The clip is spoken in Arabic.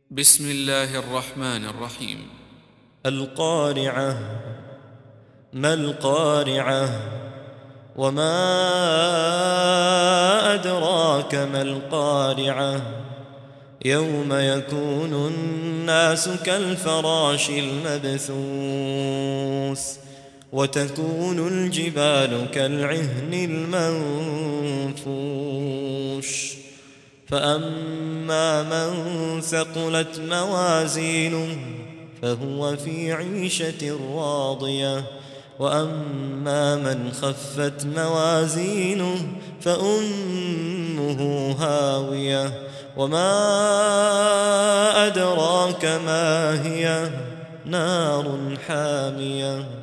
بسم الله الرحمن الرحيم. القارعة. ما القارعة؟ وما أدراك ما القارعة؟ يوم يكون الناس كالفراش المبثوث وتكون الجبال كالعهن المنفوش فأما من ثقلت موازينه فهو في عيشة راضية وأما من خفت موازينه فأمه هاوية وما أدراك ما هي نار حامية